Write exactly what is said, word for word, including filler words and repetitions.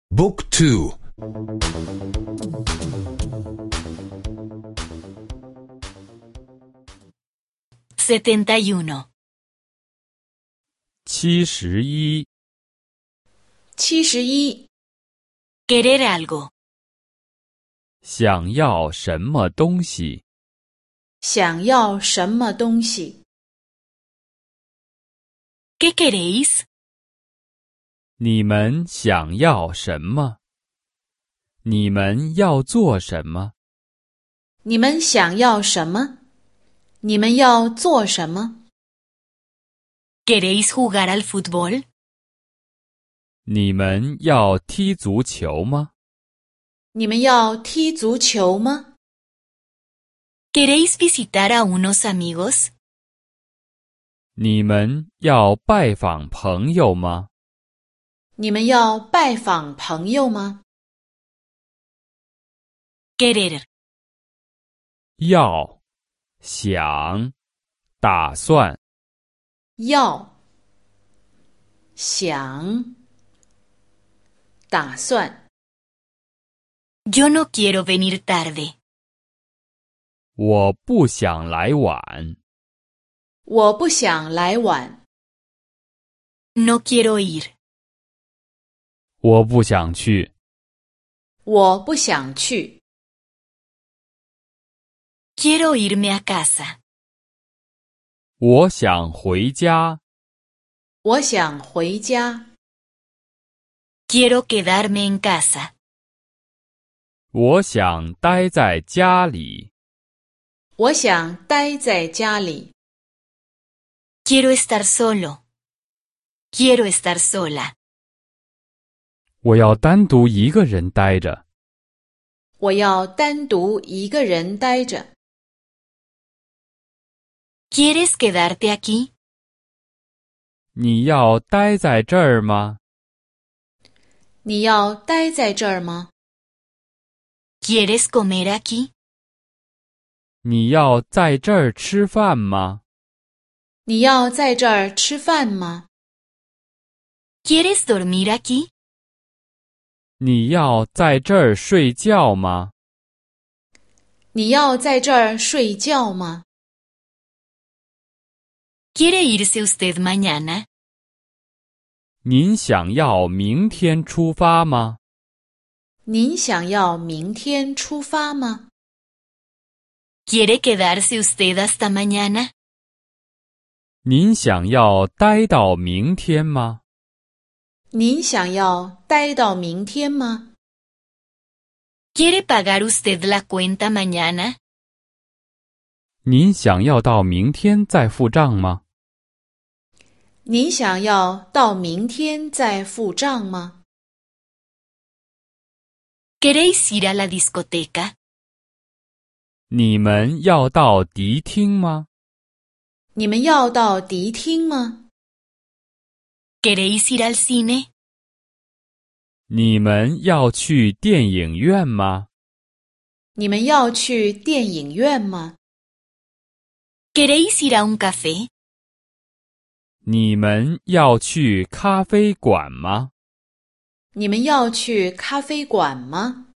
Book two. setenta y uno. 七十一， 七十一， Querer algo. 想要什么东西？ 想要什么东西？ ¿Qué queréis? 你们想要什么？你们要做什么？ 你们想要什么？你们要做什么？ ¿Queréis jugar al fútbol? 你们要踢足球吗？ 你们要踢足球吗？ ¿Queréis visitar a unos amigos? 你们要拜访朋友吗？ 你们要拜访朋友吗？ Querer. 要，想，打算。 要，想，打算。 Yo no quiero venir tarde. 我不想来晚。 我不想来晚。 No quiero ir. 我不想去。 我不想去。 Quiero irme a casa. 我想回家。 我想回家。 Quiero quedarme en casa. 我想待在家里。 我想待在家里。 Quiero estar solo. Quiero estar sola. 我要单独一个人待着。 我要单独一个人待着。 ¿Quieres quedarte aquí? 你要待在这儿吗？ 你要待在这儿吗？ ¿Quieres comer aquí? 你要在这儿吃饭吗？ 你要在这儿吃饭吗？ ¿Quieres dormir aquí? 你要在这儿睡觉吗？ 你要在这儿睡觉吗？ ¿Quiere irse usted mañana? 您想要明天出发吗？ 您想要明天出发吗？ ¿Quiere quedarse usted hasta mañana? 您想要待到明天吗？ 您想要待到明天吗？ ¿Quiere pagar usted la cuenta mañana? 您想要到明天再付账吗？ 您想要到明天再付账吗？ ¿Queréis ir a la discoteca? 你们要到迪厅吗？ 你们要到迪厅吗？ ¿Queréis ir al cine? 你们要去电影院吗？ 你们要去电影院吗？ ¿Queréis ir a un café? 你们要去咖啡馆吗？ 你们要去咖啡馆吗？